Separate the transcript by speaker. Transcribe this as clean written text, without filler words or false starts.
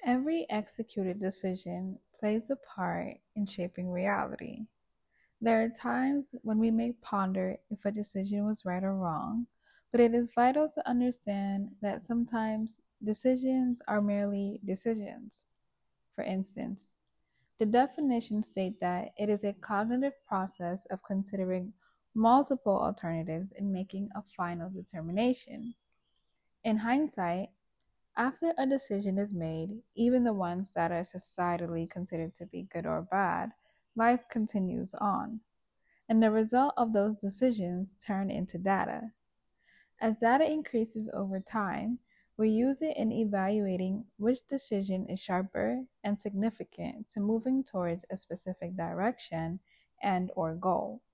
Speaker 1: Every executed decision plays a part in shaping reality. There are times when we may ponder if a decision was right or wrong, but it is vital to understand that sometimes decisions are merely decisions. For instance, the definitions state that it is a cognitive process of considering multiple alternatives and making a final determination. In hindsight, after a decision is made, even the ones that are societally considered to be good or bad, life continues on, and the result of those decisions turn into data. As data increases over time, we use it in evaluating which decision is sharper and significant to moving towards a specific direction and or goal.